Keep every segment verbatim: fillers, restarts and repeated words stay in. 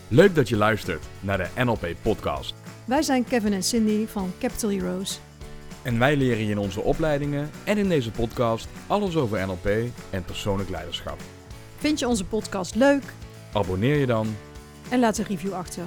Leuk dat je luistert naar de N L P-podcast. Wij zijn Kevin en Cindy van Capital Heroes. En wij leren je in onze opleidingen en in deze podcast alles over N L P en persoonlijk leiderschap. Vind je onze podcast leuk? Abonneer je dan. En laat een review achter.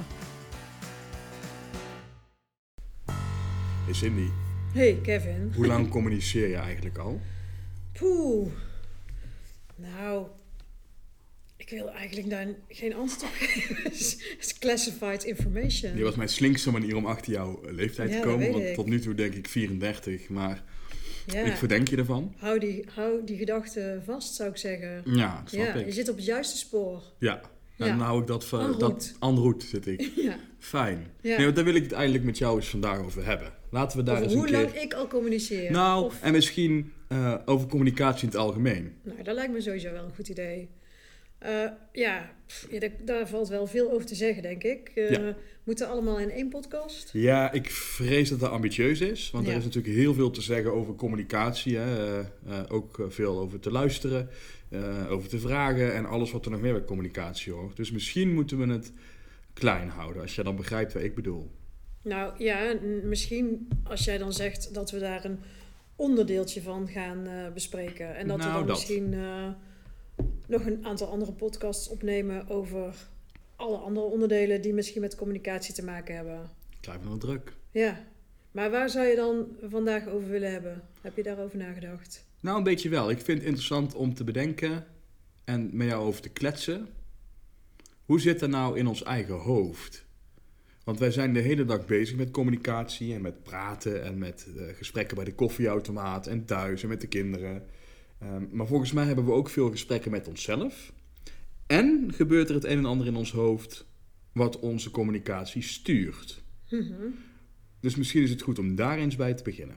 Hey Cindy, Hey Kevin. hoe lang communiceer je eigenlijk al? Poeh. Nou, ik wil eigenlijk daar geen antwoord op geven. Het is classified information. Dit was mijn slinkste manier om achter jouw leeftijd Ja, te dat komen. weet Want ik. tot nu toe denk ik vierendertig, maar Ja. ik verdenk je ervan. Hou die, hou die gedachte vast, zou ik zeggen. Ja, dat snap Ja, ik. je zit op het juiste spoor. Ja, en Ja. dan hou ik dat... ver- En route. dat en route zit ik. Ja. Fijn. Ja. Nee, want daar wil ik het eigenlijk met jou eens vandaag over hebben. Laten we daar Over eens een hoe keer... lang ik al communiceer. Nou, Of- en misschien uh, over communicatie in het algemeen. Nou, dat lijkt me sowieso wel een goed idee. Uh, ja, pff, ja daar, daar valt wel veel over te zeggen, denk ik. Uh, Ja. Moeten allemaal in één podcast? Ja, ik vrees dat dat ambitieus is. Want Ja. er is natuurlijk heel veel te zeggen over communicatie. Hè. Uh, uh, ook uh, veel over te luisteren, uh, over te vragen en alles wat er nog meer bij communicatie hoort. Dus misschien moeten we het klein houden, als je dan begrijpt wat ik bedoel. Nou ja, n- misschien als jij dan zegt dat we daar een onderdeeltje van gaan uh, bespreken. En dat Nou, we dan dat. misschien uh, nog een aantal andere podcasts opnemen over alle andere onderdelen die misschien met communicatie te maken hebben. Krijgen we nog druk. Ja, maar waar zou je dan vandaag over willen hebben? Heb je daarover nagedacht? Nou, een beetje wel. Ik vind het interessant om te bedenken en met jou over te kletsen. Hoe zit dat nou in ons eigen hoofd? Want wij zijn de hele dag bezig met communicatie en met praten en met uh, gesprekken bij de koffieautomaat en thuis en met de kinderen. Um, maar volgens mij hebben we ook veel gesprekken met onszelf. En gebeurt er het een en ander in ons hoofd wat onze communicatie stuurt. Mm-hmm. Dus misschien is het goed om daar eens bij te beginnen.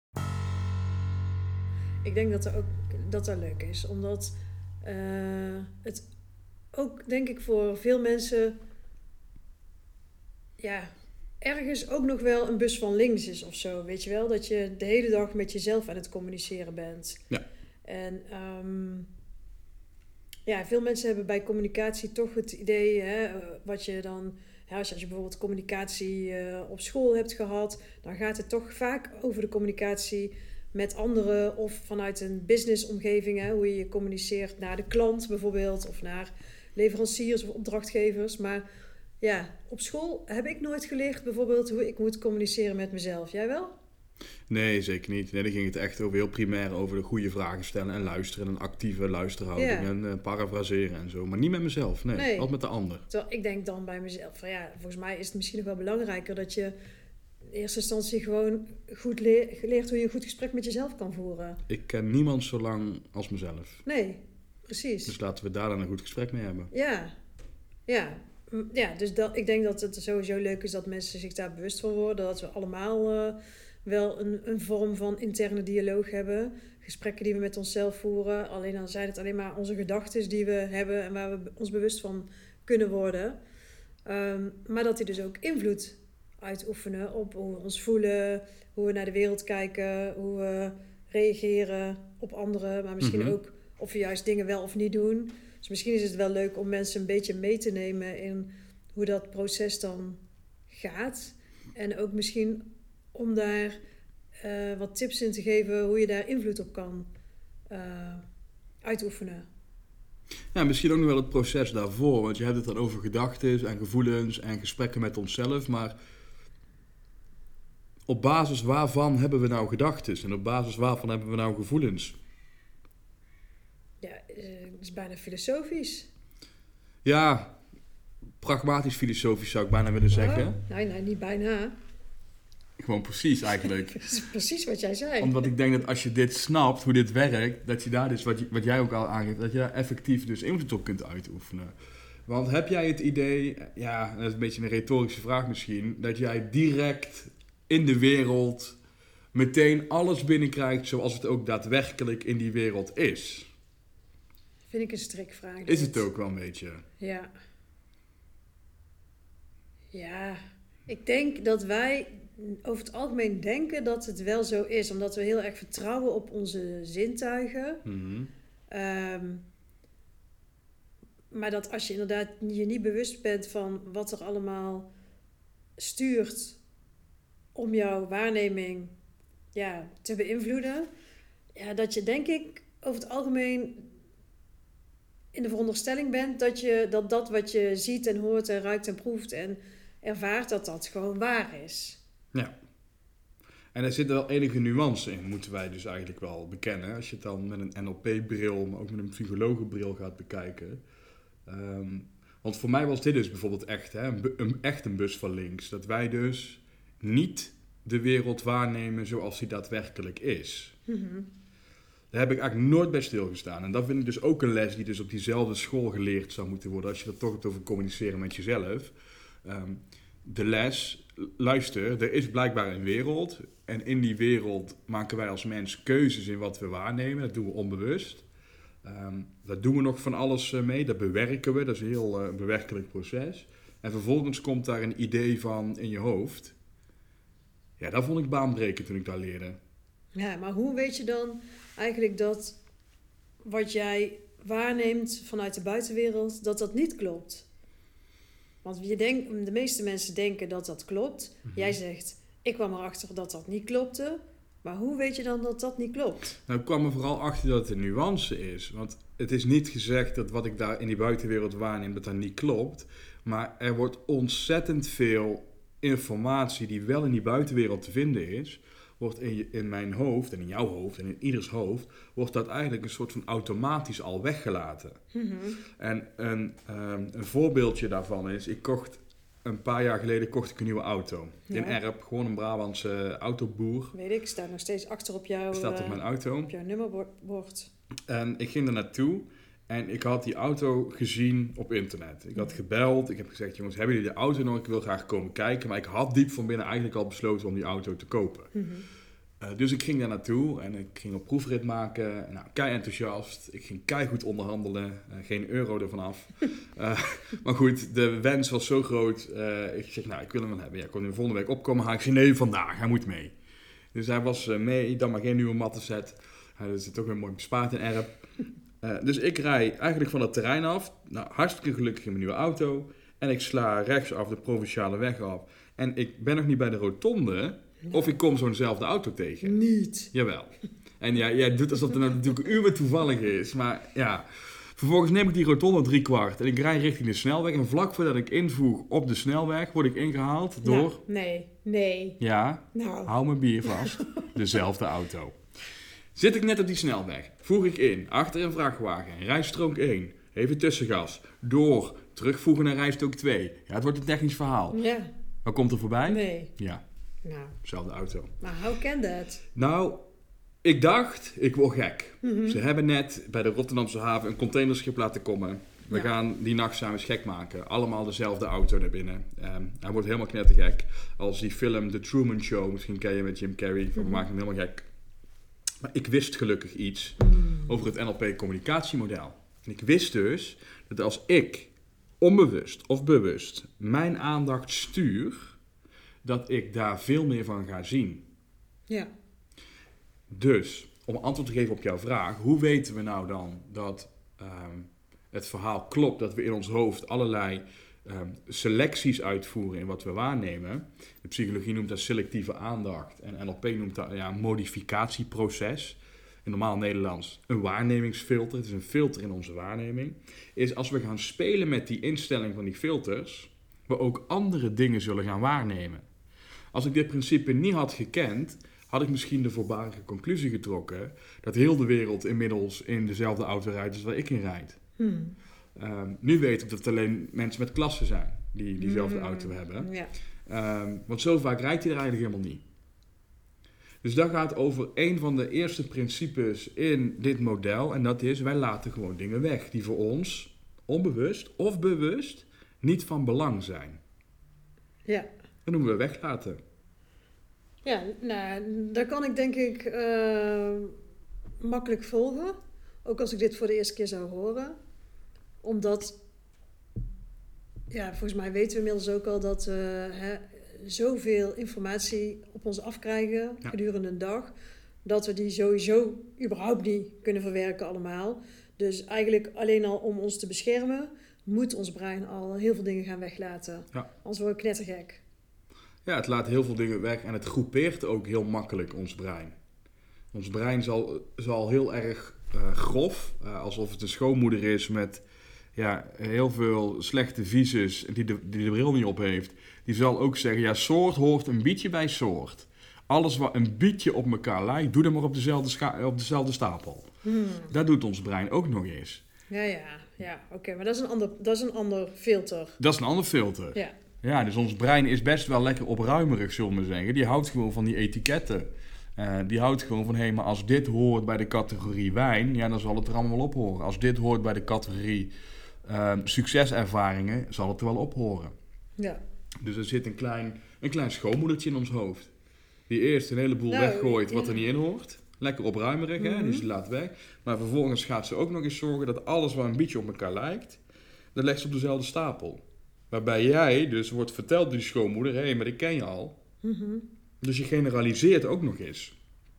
Ik denk dat dat ook dat dat leuk is, omdat uh, het ook, denk ik, voor veel mensen ja, ergens ook nog wel een bus van links is of zo, weet je wel? Dat je de hele dag met jezelf aan het communiceren bent. Ja. En um, ja, veel mensen hebben bij communicatie toch het idee, hè, wat je dan... Ja, als je bijvoorbeeld communicatie uh, op school hebt gehad, dan gaat het toch vaak over de communicatie met anderen of vanuit een businessomgeving, hè, hoe je communiceert naar de klant bijvoorbeeld of naar leveranciers of opdrachtgevers. Maar ja, op school heb ik nooit geleerd bijvoorbeeld hoe ik moet communiceren met mezelf. Jij wel? Nee, zeker niet. Nee, dan ging het echt over heel primair over de goede vragen stellen en luisteren en een actieve luisterhouding Ja. en uh, parafraseren en zo. Maar niet met mezelf, nee. Nee. Altijd met de ander. Terwijl ik denk dan bij mezelf van ja, volgens mij is het misschien nog wel belangrijker dat je in eerste instantie gewoon goed leer, leert hoe je een goed gesprek met jezelf kan voeren. Ik ken niemand zo lang als mezelf. Nee, precies. Dus laten we daar dan een goed gesprek mee hebben. Ja, ja. M- ja dus dat, ik denk dat het sowieso leuk is dat mensen zich daar bewust van worden. Dat we allemaal uh, wel een, een vorm van interne dialoog hebben. Gesprekken die we met onszelf voeren. Alleen dan zijn het alleen maar onze gedachten die we hebben en waar we ons bewust van kunnen worden. Um, maar dat die dus ook invloed uitoefenen op hoe we ons voelen, hoe we naar de wereld kijken, hoe we reageren op anderen, maar misschien Mhm. ook of we juist dingen wel of niet doen. Dus misschien is het wel leuk om mensen een beetje mee te nemen in hoe dat proces dan gaat. En ook misschien om daar uh, wat tips in te geven hoe je daar invloed op kan uh, uitoefenen. Ja, misschien ook nog wel het proces daarvoor. Want je hebt het dan over gedachten en gevoelens en gesprekken met onszelf. Maar op basis waarvan hebben we nou gedachten? En op basis waarvan hebben we nou gevoelens? Ja, het is bijna filosofisch. Ja, pragmatisch filosofisch zou ik bijna willen zeggen. Oh, nee, nee, niet bijna. Gewoon precies eigenlijk. Dat is precies wat jij zei. Omdat ik denk dat als je dit snapt, hoe dit werkt, dat je daar dus, wat, je, wat jij ook al aangeeft, dat je daar effectief dus invloed op kunt uitoefenen. Want heb jij het idee, ja, dat is een beetje een retorische vraag misschien, dat jij direct in de wereld meteen alles binnenkrijgt zoals het ook daadwerkelijk in die wereld is? Vind ik een strikvraag. Is dit. het ook wel een beetje? Ja. Ja, ik denk dat wij over het algemeen denken dat het wel zo is. Omdat we heel erg vertrouwen op onze zintuigen. Mm-hmm. Um, maar dat als je inderdaad je niet bewust bent van wat er allemaal stuurt om jouw waarneming ja, te beïnvloeden, ja, dat je denk ik over het algemeen in de veronderstelling bent dat, je, dat dat wat je ziet en hoort en ruikt en proeft en ervaart, dat dat gewoon waar is. Ja. En er zit wel enige nuance in, moeten wij dus eigenlijk wel bekennen. Als je het dan met een N L P-bril, maar ook met een psychologenbril gaat bekijken. Um, want voor mij was dit dus bijvoorbeeld echt, hè, een, een, echt een bus van links. Dat wij dus niet de wereld waarnemen zoals die daadwerkelijk is. Mm-hmm. Daar heb ik eigenlijk nooit bij stilgestaan. En dat vind ik dus ook een les die dus op diezelfde school geleerd zou moeten worden. Als je er toch hebt over communiceren met jezelf. Um, de les, luister, er is blijkbaar een wereld. En in die wereld maken wij als mens keuzes in wat we waarnemen. Dat doen we onbewust. Um, daar doen we nog van alles mee. Dat bewerken we. Dat is een heel uh, bewerkelijk proces. En vervolgens komt daar een idee van in je hoofd. Ja, dat vond ik baanbrekend toen ik dat leerde. Ja, maar hoe weet je dan eigenlijk dat wat jij waarneemt vanuit de buitenwereld, dat dat niet klopt? Want je denkt, de meeste mensen denken dat dat klopt. Mm-hmm. Jij zegt, ik kwam erachter dat dat niet klopte. Maar hoe weet je dan dat dat niet klopt? Nou, ik kwam er vooral achter dat het een nuance is. Want het is niet gezegd dat wat ik daar in die buitenwereld waarneem, dat dat niet klopt. Maar er wordt ontzettend veel informatie die wel in die buitenwereld te vinden is, wordt in, je, in mijn hoofd en in jouw hoofd en in ieders hoofd, wordt dat eigenlijk een soort van automatisch al weggelaten. Mm-hmm. En een, um, een voorbeeldje daarvan is, ik kocht een paar jaar geleden kocht ik een nieuwe auto. Ja. In Erp, gewoon een Brabantse autoboer. Weet ik, staat nog steeds achter op jouw, staat op mijn auto. Op jouw nummerbord. En ik ging er naartoe en ik had die auto gezien op internet. Ik had gebeld, ik heb gezegd, jongens, hebben jullie de auto nog? Ik wil graag komen kijken. Maar ik had diep van binnen eigenlijk al besloten om die auto te kopen. Mm-hmm. Uh, dus ik ging daar naartoe en ik ging een proefrit maken. Nou, kei enthousiast. Ik ging keigoed onderhandelen. Uh, geen euro ervan af. uh, maar goed, de wens was zo groot. Uh, ik zeg, nou, ik wil hem wel hebben. Ja, ik kon nu volgende week opkomen. Hij zei, nee, vandaag. Hij moet mee. Dus hij was uh, mee. Dan maar geen nieuwe mattenset. Hij is toch weer mooi bespaard in Erp. Uh, dus ik rij eigenlijk van het terrein af. Nou, hartstikke gelukkig in mijn nieuwe auto. En ik sla rechtsaf de provinciale weg af. En ik ben nog niet bij de rotonde. Ja. Of ik kom zo'nzelfde auto tegen. Niet. Jawel. En ja, jij doet alsof het nou natuurlijk een uur toevallig is. Maar ja, vervolgens neem ik die rotonde drie kwart. En ik rij richting de snelweg. En vlak voordat ik invoeg op de snelweg, word ik ingehaald door... Nou, nee, nee. Ja, nou. Hou mijn bier vast. Dezelfde auto. Zit ik net op die snelweg, voeg ik in, achter een vrachtwagen, rijstrook één, even tussengas, door, terugvoegen naar rijstrook twee. Ja, het wordt een technisch verhaal. Ja. Wat komt er voorbij? Nee. Ja. Nou. Zelfde auto. Maar how can that? Nou, ik dacht, ik word gek. Mm-hmm. Ze hebben net bij de Rotterdamse haven een containerschip laten komen. We ja. gaan die nacht samen eens gek maken. Allemaal dezelfde auto naar binnen. Um, hij wordt helemaal knettergek. Als die film The Truman Show, misschien ken je met Jim Carrey, mm-hmm. we maken hem helemaal gek. Maar ik wist gelukkig iets mm. over het N L P-communicatiemodel. En ik wist dus dat als ik onbewust of bewust mijn aandacht stuur, dat ik daar veel meer van ga zien. Ja. Dus, om antwoord te geven op jouw vraag, hoe weten we nou dan dat um, het verhaal klopt, dat we in ons hoofd allerlei um, selecties uitvoeren in wat we waarnemen? De psychologie noemt dat selectieve aandacht en N L P noemt dat ja, een modificatieproces. In normaal Nederlands een waarnemingsfilter, het is een filter in onze waarneming. Is als we gaan spelen met die instelling van die filters, we ook andere dingen zullen gaan waarnemen. Als ik dit principe niet had gekend, had ik misschien de voorbarige conclusie getrokken dat heel de wereld inmiddels in dezelfde auto rijdt als waar ik in rijd. Hmm. Um, nu weet ik dat het alleen mensen met klassen zijn die diezelfde hmm. auto hebben. Ja. Um, want zo vaak rijdt hij er eigenlijk helemaal niet. Dus dat gaat over een van de eerste principes in dit model. En dat is, wij laten gewoon dingen weg die voor ons, onbewust of bewust, niet van belang zijn. Ja. Dat noemen we weglaten. Ja, nou, daar kan ik denk ik uh, makkelijk volgen. Ook als ik dit voor de eerste keer zou horen. Omdat, ja, volgens mij weten we inmiddels ook al dat we hè, zoveel informatie op ons afkrijgen ja. gedurende een dag. Dat we die sowieso überhaupt niet kunnen verwerken allemaal. Dus eigenlijk alleen al om ons te beschermen, moet ons brein al heel veel dingen gaan weglaten. Ja. Anders worden we knettergek. Ja, het laat heel veel dingen weg en het groepeert ook heel makkelijk ons brein. Ons brein zal, zal heel erg uh, grof, uh, alsof het een schoonmoeder is met ja, heel veel slechte visus die de, die de bril niet op heeft. Die zal ook zeggen, ja, soort hoort een beetje bij soort. Alles wat een beetje op elkaar lijkt, doe dan maar op dezelfde, scha- op dezelfde stapel. Hmm. Dat doet ons brein ook nog eens. Ja, ja, ja. Oké, okay, maar dat is, een ander, dat is een ander filter. Dat is een ander filter. Ja. Ja, dus ons brein is best wel lekker opruimerig, zullen we zeggen. Die houdt gewoon van die etiketten. Uh, die houdt gewoon van, hé, hey, maar als dit hoort bij de categorie wijn, ja, dan zal het er allemaal wel op horen. Als dit hoort bij de categorie uh, succeservaringen, zal het er wel op horen. Ja. Dus er zit een klein, een klein schoonmoedertje in ons hoofd. Die eerst een heleboel nou, weggooit wat ja. er niet in hoort. Lekker opruimerig, hè? Mm-hmm. Dus ze laat weg. Maar vervolgens gaat ze ook nog eens zorgen dat alles wat een beetje op elkaar lijkt, dat legt ze op dezelfde stapel. Waarbij jij dus wordt verteld door die schoonmoeder, hé, hey, maar die ken je al. Mm-hmm. Dus je generaliseert ook nog eens.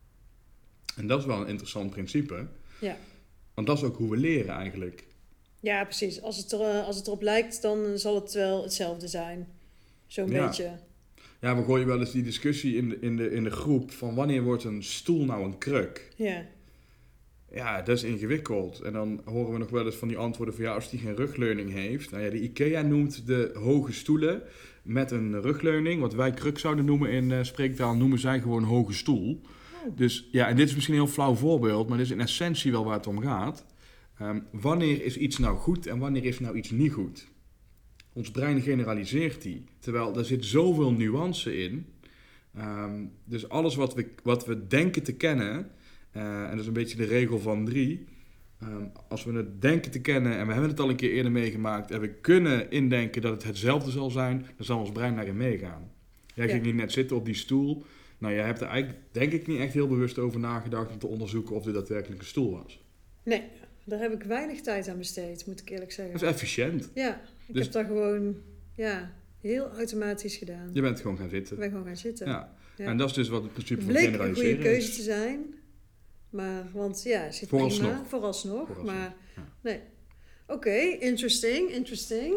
En dat is wel een interessant principe. Ja. Want dat is ook hoe we leren eigenlijk. Ja, precies. Als het, er, als het erop lijkt, dan zal het wel hetzelfde zijn. Zo'n Ja. beetje. Ja, we gooien wel eens die discussie in de, in, de, in de groep van wanneer wordt een stoel nou een kruk? Ja. Ja, dat is ingewikkeld. En dan horen we nog wel eens van die antwoorden van ja, als die geen rugleuning heeft. Nou ja, de IKEA noemt de hoge stoelen met een rugleuning, wat wij kruk zouden noemen in uh, spreektaal, noemen zij gewoon hoge stoel. Oh. Dus ja, en dit is misschien een heel flauw voorbeeld, maar dit is in essentie wel waar het om gaat. Um, wanneer is iets nou goed en wanneer is nou iets niet goed? Ons brein generaliseert die, terwijl er zit zoveel nuance in. Um, dus alles wat we, wat we denken te kennen, uh, en dat is een beetje de regel van drie. Um, als we het denken te kennen en we hebben het al een keer eerder meegemaakt en we kunnen indenken dat het hetzelfde zal zijn, dan zal ons brein daarin meegaan. Jij Ja. ging hier net zitten op die stoel. Nou, jij hebt er eigenlijk denk ik niet echt heel bewust over nagedacht om te onderzoeken of dit daadwerkelijk een stoel was. Nee, daar heb ik weinig tijd aan besteed, moet ik eerlijk zeggen. Dat is efficiënt. Ja, ik Dus- heb dat gewoon ja, heel automatisch gedaan. Je bent gewoon gaan zitten. Ik ben gewoon gaan zitten. Ja. Ja. En dat is dus wat het principe Het van bleek een generaliseren goede keuze is. te zijn. Maar, want ja, zit Vooralsnog. prima. Vooralsnog. Vooralsnog, Maar, ja. nee. Oké, okay, interesting, interesting.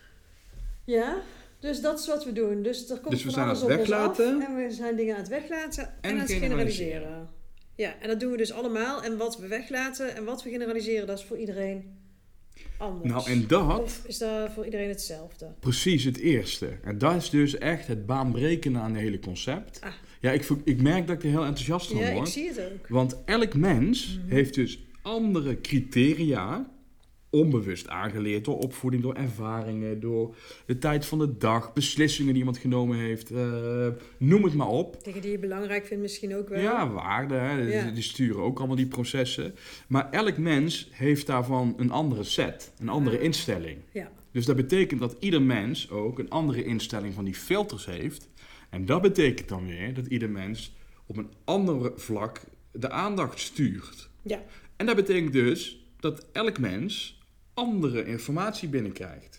Ja, dus dat is wat we doen. Dus er komt Dus we van zijn alles aan het op ons af weglaten. en we zijn dingen aan het weglaten en, En aan het generaliseren. generaliseren. Ja, en dat doen we dus allemaal. En wat we weglaten en wat we generaliseren, dat is voor iedereen anders. Nou, en dat, Of is dat voor iedereen hetzelfde? precies het eerste. En dat is dus echt het baanbrekende aan het hele concept. Ah. Ja, ik, vo- ik merk dat ik er heel enthousiast van Ja, ik word. zie het ook. Want elk mens Mhm. heeft dus andere criteria, onbewust aangeleerd door opvoeding, door ervaringen, door de tijd van de dag, beslissingen die iemand genomen heeft. Uh, noem het maar op. Dingen die je belangrijk vindt misschien ook wel. Ja, waarden, hè. Die, Ja. die sturen ook allemaal die processen. Maar elk mens heeft daarvan een andere set, een andere Ah. instelling. Ja. Dus dat betekent dat ieder mens ook een andere instelling van die filters heeft. En dat betekent dan weer dat ieder mens op een ander vlak de aandacht stuurt. Ja. En dat betekent dus dat elk mens andere informatie binnenkrijgt.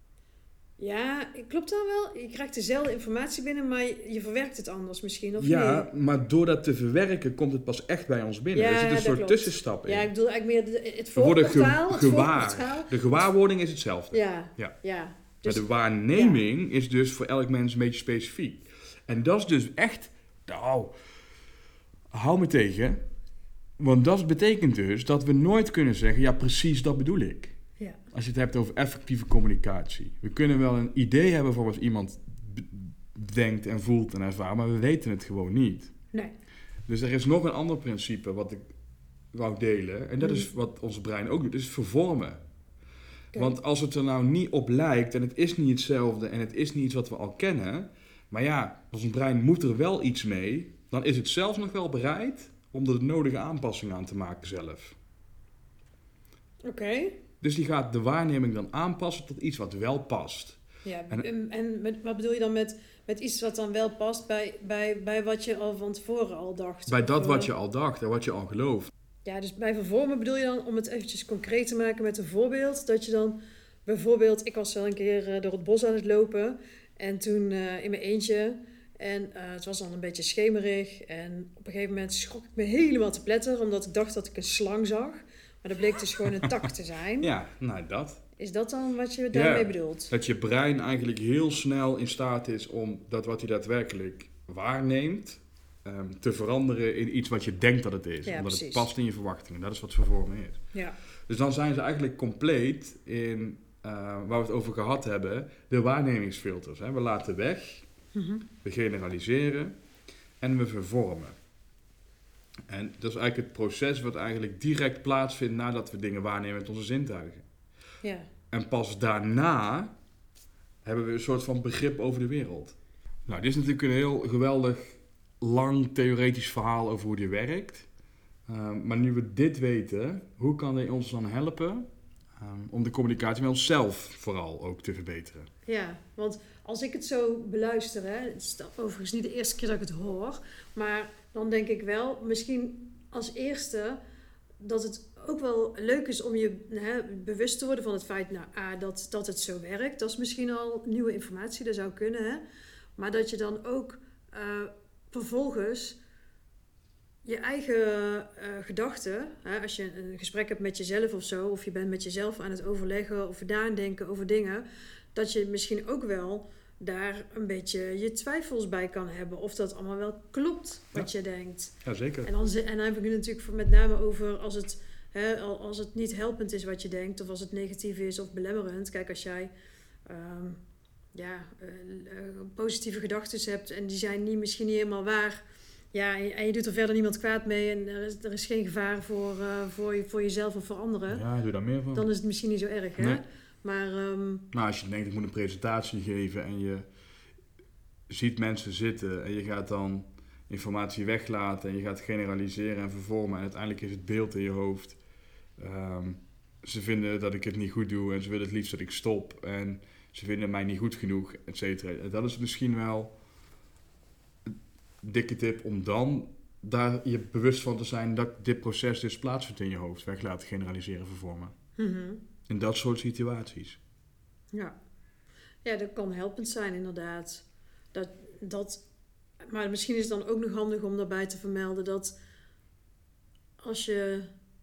Ja, klopt dat wel? Je krijgt dezelfde informatie binnen, maar je, je verwerkt het anders misschien, of Ja, nee? maar door dat te verwerken komt het pas echt bij ons binnen. Ja, er zit een dat soort klopt. tussenstap in. Ja, ik bedoel eigenlijk meer de, het We worden ge- voorportaal. Het gewaar. voorportaal. De gewaarwording is hetzelfde. Ja, Ja. ja. Dus, Maar de waarneming is dus voor elk mens een beetje specifiek. En dat is dus echt... Nou, hou me tegen. Want dat betekent dus dat we nooit kunnen zeggen... Ja, precies dat bedoel ik. ja. Als je het hebt over effectieve communicatie. We kunnen wel een idee hebben voor wat iemand b- denkt en voelt en ervaart... maar we weten het gewoon niet. Nee. Dus er is nog een ander principe wat ik wou delen. En dat Mm. is wat ons brein ook doet. Dat is vervormen. Oké. Want als het er nou niet op lijkt en het is niet hetzelfde en het is niet iets wat we al kennen, maar ja, ons brein moet er wel iets mee, dan is het zelfs nog wel bereid om er de nodige aanpassingen aan te maken zelf. Oké. Dus die gaat de waarneming dan aanpassen tot iets wat wel past. Ja, En- en, en met, wat bedoel je dan met, met iets wat dan wel past bij, bij, bij wat je al van tevoren al dacht? Bij Of, dat eh, wat je al dacht en wat je al gelooft. Ja, dus bij vervormen bedoel je dan, om het eventjes concreet te maken met een voorbeeld, dat je dan bijvoorbeeld, ik was wel een keer eh, door het bos aan het lopen en toen eh, in mijn eentje en eh, het was dan een beetje schemerig en op een gegeven moment schrok ik me helemaal te pletter omdat ik dacht dat ik een slang zag. Maar dat bleek dus gewoon een tak te zijn. Ja, nou dat. Is dat dan wat je daarmee Ja, bedoelt? Dat je brein eigenlijk heel snel in staat is om dat wat hij daadwerkelijk waarneemt, um, te veranderen in iets wat je denkt dat het is. Ja, omdat precies. het past in je verwachtingen. Dat is wat vervorming is. Ja. Dus dan zijn ze eigenlijk compleet in, uh, waar we het over gehad hebben, de waarnemingsfilters. Hè. We laten weg, Mhm. we generaliseren en we vervormen. En dat is eigenlijk het proces wat eigenlijk direct plaatsvindt nadat we dingen waarnemen met onze zintuigen. Ja. En pas daarna hebben we een soort van begrip over de wereld. Nou, dit is natuurlijk een heel geweldig, lang theoretisch verhaal over hoe die werkt. Um, maar nu we dit weten, hoe kan hij ons dan helpen um, om de communicatie met onszelf vooral ook te verbeteren? Ja, want als ik het zo beluister, hè, het is overigens niet de eerste keer dat ik het hoor, maar dan denk ik wel, misschien als eerste, dat het ook wel leuk is om je hè, bewust te worden van het feit, nou, A, dat, dat het zo werkt. Dat is misschien al nieuwe informatie, dat zou kunnen, hè. Maar dat je dan ook uh, vervolgens je eigen uh, gedachten, hè, als je een gesprek hebt met jezelf of zo, of je bent met jezelf aan het overleggen of nadenken over dingen, dat je misschien ook wel daar een beetje je twijfels bij kan hebben of dat allemaal wel klopt wat ja. je denkt. Ja, zeker. En dan, en dan heb ik het natuurlijk met name over als het, hè, als het niet helpend is wat je denkt of als het negatief is of belemmerend. Kijk, als jij um, ja, uh, uh, positieve gedachten hebt en die zijn niet, misschien niet helemaal waar. Ja, en je, en je doet er verder niemand kwaad mee en er is, er is geen gevaar voor, uh, voor, je, voor jezelf of voor anderen. Ja, doe daar meer van. Dan is het misschien niet zo erg, hè? Nee. Maar, um, nou, als je denkt, ik moet een presentatie geven en je ziet mensen zitten en je gaat dan informatie weglaten en je gaat generaliseren en vervormen en uiteindelijk is het beeld in je hoofd. Um, ze vinden dat ik het niet goed doe en ze willen het liefst dat ik stop en ze vinden mij niet goed genoeg, et cetera. Dat is misschien wel een dikke tip om dan daar je bewust van te zijn dat dit proces dus plaatsvindt in je hoofd. Weglaten, generaliseren, vervormen. mm-hmm. In dat soort situaties. Ja. Ja, dat kan helpend zijn inderdaad. Dat, dat, maar misschien is het dan ook nog handig om daarbij te vermelden dat als je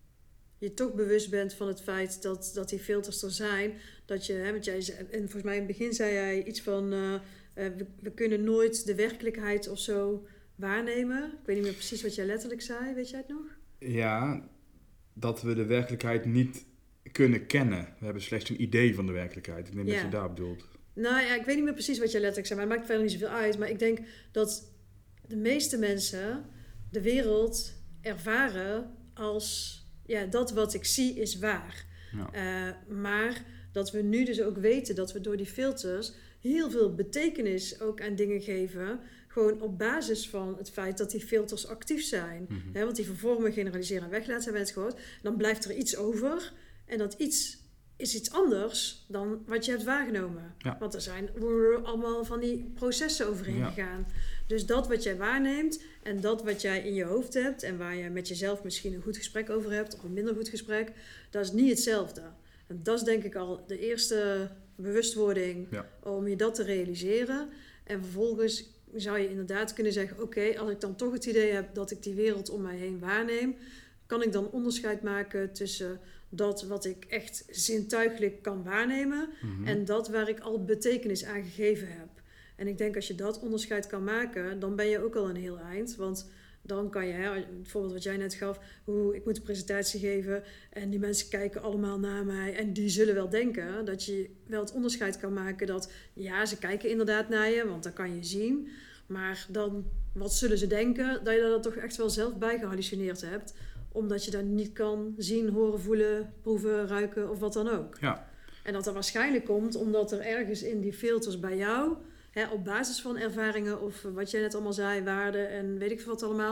je toch bewust bent van het feit dat, dat die filters er zijn, dat je, hè, want jij, en volgens mij in het begin zei jij iets van uh, uh, we, we kunnen nooit de werkelijkheid of zo waarnemen. Ik weet niet meer precies wat jij letterlijk zei, weet jij het nog? Ja, dat we de werkelijkheid niet kunnen kennen. We hebben slechts een idee van de werkelijkheid. Ik denk ja. dat je daar bedoelt. Nou ja, ik weet niet meer precies wat jij letterlijk zei, maar het maakt verder niet zoveel uit. Maar ik denk dat de meeste mensen de wereld ervaren als, ja, dat wat ik zie is waar. Ja. Uh, maar dat we nu dus ook weten dat we door die filters heel veel betekenis ook aan dingen geven. Gewoon op basis van het feit dat die filters actief zijn. Mm-hmm. He, want die vervormen, generaliseren en weglaten hebben we het gehoord. Dan blijft er iets over. En dat iets is iets anders dan wat je hebt waargenomen. Ja. Want er zijn allemaal van die processen overheen ja. gegaan. Dus dat wat jij waarneemt en dat wat jij in je hoofd hebt en waar je met jezelf misschien een goed gesprek over hebt of een minder goed gesprek, dat is niet hetzelfde. En dat is denk ik al de eerste bewustwording ja. om je dat te realiseren. En vervolgens zou je inderdaad kunnen zeggen, oké, okay, als ik dan toch het idee heb dat ik die wereld om mij heen waarneem, kan ik dan onderscheid maken tussen dat wat ik echt zintuigelijk kan waarnemen mm-hmm. en dat waar ik al betekenis aan gegeven heb. En ik denk als je dat onderscheid kan maken, dan ben je ook al een heel eind. Want dan kan je, hè, het voorbeeld wat jij net gaf, hoe ik moet een presentatie geven en die mensen kijken allemaal naar mij en die zullen wel denken dat je wel het onderscheid kan maken dat ja, ze kijken inderdaad naar je, want dat kan je zien. Maar dan, wat zullen ze denken? Dat je dat toch echt wel zelf bij gehallucineerd hebt. Omdat je dat niet kan zien, horen, voelen, proeven, ruiken of wat dan ook. Ja. En dat dat waarschijnlijk komt omdat er ergens in die filters bij jou, hè, op basis van ervaringen of wat jij net allemaal zei, waarden en weet ik veel wat allemaal,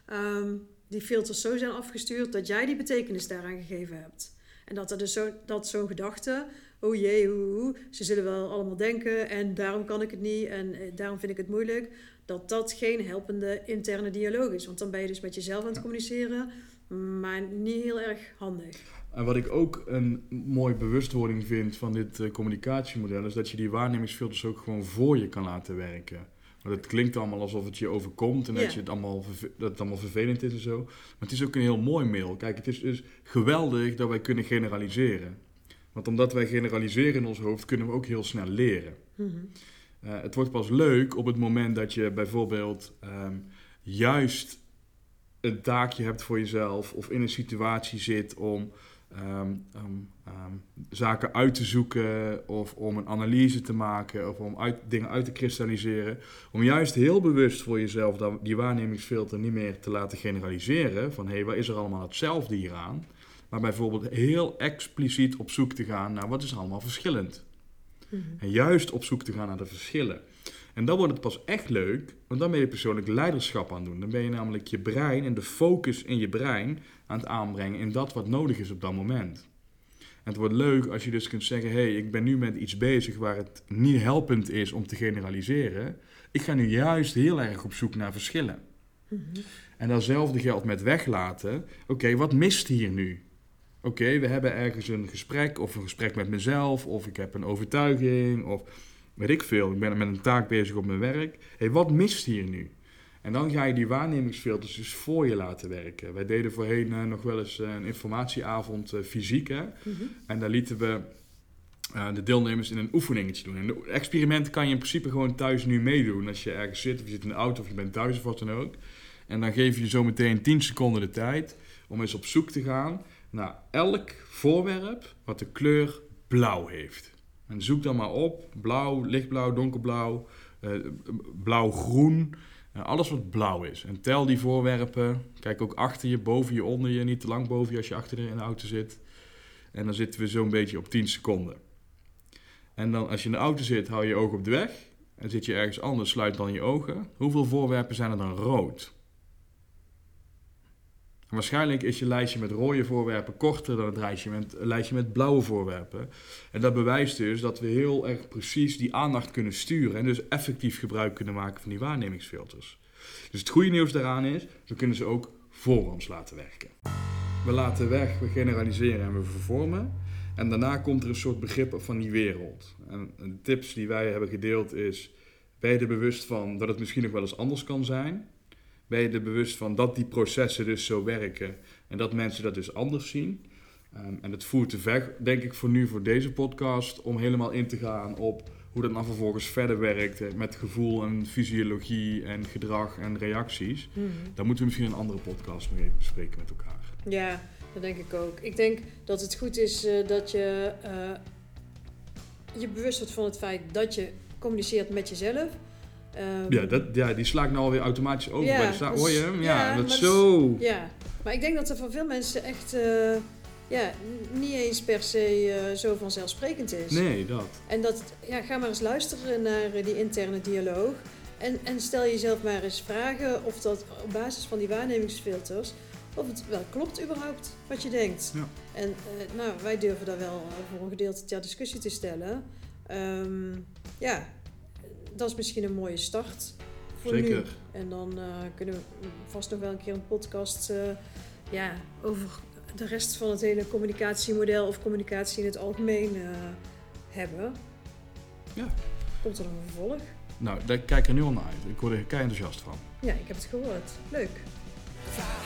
um, die filters zo zijn afgestuurd dat jij die betekenis daaraan gegeven hebt. En dat er dus zo, dat zo'n gedachte, oh jee, hoe, hoe, ze zullen wel allemaal denken en daarom kan ik het niet en eh, daarom vind ik het moeilijk, dat dat geen helpende interne dialoog is. Want dan ben je dus met jezelf aan het ja. communiceren, maar niet heel erg handig. En wat ik ook een mooie bewustwording vind van dit uh, communicatiemodel is dat je die waarnemingsfilters ook gewoon voor je kan laten werken. Want het klinkt allemaal alsof het je overkomt en Ja. dat, je het allemaal verve- dat het allemaal vervelend is en zo. Maar het is ook een heel mooi middel. Kijk, het is dus geweldig dat wij kunnen generaliseren. Want omdat wij generaliseren in ons hoofd, kunnen we ook heel snel leren. Mm-hmm. Uh, het wordt pas leuk op het moment dat je bijvoorbeeld um, juist een taakje hebt voor jezelf of in een situatie zit om um, um, um, zaken uit te zoeken of om een analyse te maken of om uit, dingen uit te kristalliseren. Om juist heel bewust voor jezelf dat, die waarnemingsfilter niet meer te laten generaliseren van hé, hey, waar is er allemaal hetzelfde hieraan? Maar bijvoorbeeld heel expliciet op zoek te gaan naar wat is er allemaal verschillend. Mm-hmm. En juist op zoek te gaan naar de verschillen. En dan wordt het pas echt leuk, want dan ben je persoonlijk leiderschap aan het doen. Dan ben je namelijk je brein en de focus in je brein aan het aanbrengen in dat wat nodig is op dat moment. En het wordt leuk als je dus kunt zeggen, hé, hey, ik ben nu met iets bezig waar het niet helpend is om te generaliseren. Ik ga nu juist heel erg op zoek naar verschillen. Mm-hmm. En datzelfde geldt met weglaten. Oké, okay, wat mist hier nu? Oké, okay, we hebben ergens een gesprek of een gesprek met mezelf of ik heb een overtuiging of weet ik veel. Ik ben met een taak bezig op mijn werk. Hé, hey, wat mist hier nu? En dan ga je die waarnemingsfilters dus voor je laten werken. Wij deden voorheen uh, nog wel eens uh, een informatieavond uh, fysiek. Hè? Mm-hmm. En daar lieten we uh, de deelnemers in een oefeningetje doen. En de experiment kan je in principe gewoon thuis nu meedoen. Als je ergens zit of je zit in de auto of je bent thuis of wat dan ook. En dan geef je zo meteen tien seconden de tijd om eens op zoek te gaan naar elk voorwerp wat de kleur blauw heeft. En zoek dan maar op. Blauw, lichtblauw, donkerblauw, uh, blauw-groen. Uh, alles wat blauw is. En tel die voorwerpen. Kijk ook achter je, boven je, onder je. Niet te lang boven je als je achter in de auto zit. En dan zitten we zo'n beetje op tien seconden. En dan als je in de auto zit, hou je je ogen op de weg. En zit je ergens anders, sluit dan je ogen. Hoeveel voorwerpen zijn er dan rood? En waarschijnlijk is je lijstje met rode voorwerpen korter dan het lijstje met, lijstje met blauwe voorwerpen. En dat bewijst dus dat we heel erg precies die aandacht kunnen sturen en dus effectief gebruik kunnen maken van die waarnemingsfilters. Dus het goede nieuws daaraan is, we kunnen ze ook voor ons laten werken. We laten weg, we generaliseren en we vervormen. En daarna komt er een soort begrip van die wereld. En de tips die wij hebben gedeeld is, ben je er bewust van dat het misschien nog wel eens anders kan zijn? Ben je er bewust van dat die processen dus zo werken en dat mensen dat dus anders zien? Um, en het voert te ver, denk ik, voor nu voor deze podcast om helemaal in te gaan op hoe dat dan vervolgens verder werkt met gevoel en fysiologie en gedrag en reacties. Mm-hmm. Dan moeten we misschien een andere podcast nog even bespreken met elkaar. Ja, dat denk ik ook. Ik denk dat het goed is uh, dat je uh, je bewust wordt van het feit dat je communiceert met jezelf. Um, ja, dat, ja, die sla ik nou alweer automatisch over ja, bij de sta- Hoor je hem? Ja, ja, dat is maar zo... Ja, maar ik denk dat er voor veel mensen echt uh, ja, n- niet eens per se uh, zo vanzelfsprekend is. Nee, dat. En dat, ja, ga maar eens luisteren naar uh, die interne dialoog. En, en stel jezelf maar eens vragen of dat op basis van die waarnemingsfilters, of het wel klopt überhaupt wat je denkt. Ja. En uh, nou, wij durven daar wel uh, voor een gedeelte ter discussie te stellen. Um, ja, dat is misschien een mooie start voor Zeker. nu. En dan uh, kunnen we vast nog wel een keer een podcast uh, ja, over de rest van het hele communicatiemodel of communicatie in het algemeen uh, hebben. Ja. Komt er nog een vervolg? Nou, daar kijk ik er nu al naar uit. Ik word er kei enthousiast van. Ja, ik heb het gehoord. Leuk.